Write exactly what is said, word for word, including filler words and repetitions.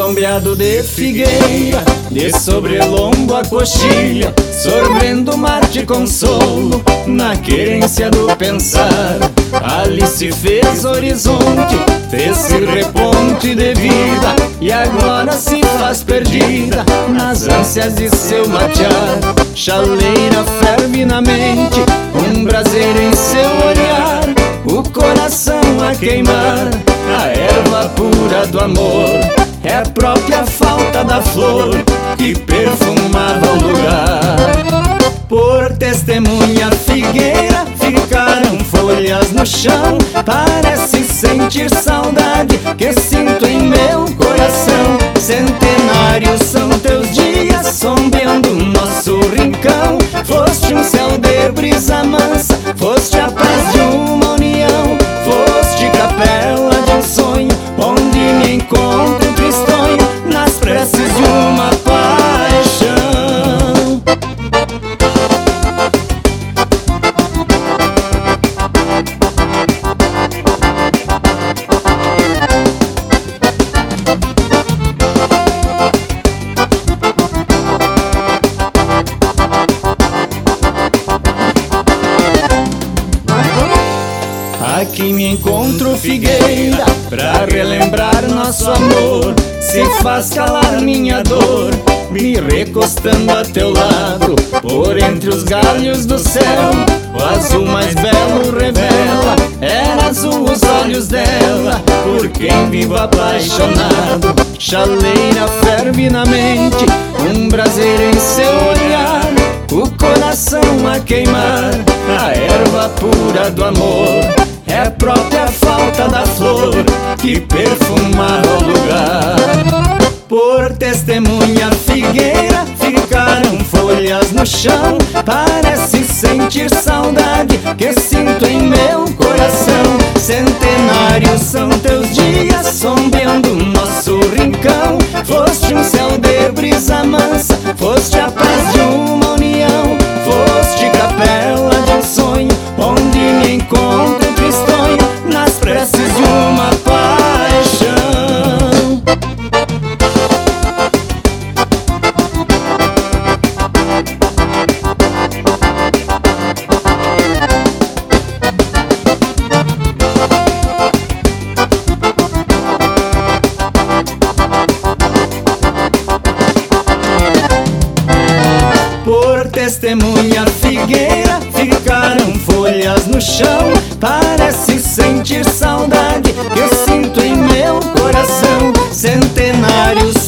sombreado de figueira, de sobrelombo a coxilha, sorvendo mar de consolo, na querência do pensar. Ali se fez horizonte, fez-se reponte de vida, e agora se faz perdida nas ânsias de seu matear. Chaleira ferve na mente, um braseiro em seu olhar, o coração a queimar, a erva pura do amor. É a própria falta da flor que perfumava o lugar. Por testemunha figueira ficaram folhas no chão, parece sentir saudade que sinto em meu coração. Centenários são teus dias sombreando nosso rincão. Foste um céu de brisa mansa, foste a paz de uma união, foste capela de um sonho, onde me encontro tristonho nas preces de uma paixão. Aqui me encontro figueira, pra relembrar nosso amor. Se faz calar minha dor, me recostando a teu lado. Por entre os galhos do céu, o azul mais belo revela. Era azul os olhos dela, por quem vivo apaixonado. Chaleira ferve na mente, um braseiro em seu olhar, o coração a queimar, a erva pura do amor. É a própria falta da flor que perfumava o lugar. Por testemunha figueira ficaram folhas no chão, parece sentir saudade que sinto em meu coração. Centenários são teus dias sombreando nosso rincão. Foste um céu de brisa mansa, foste a paz de uma união, foste capela de um sonho, onde me encontro tristonho nas preces de uma paixão. Por testemunha figueira ficaram folhas no chão, parece sentir saudade que sinto em meu coração. Centenários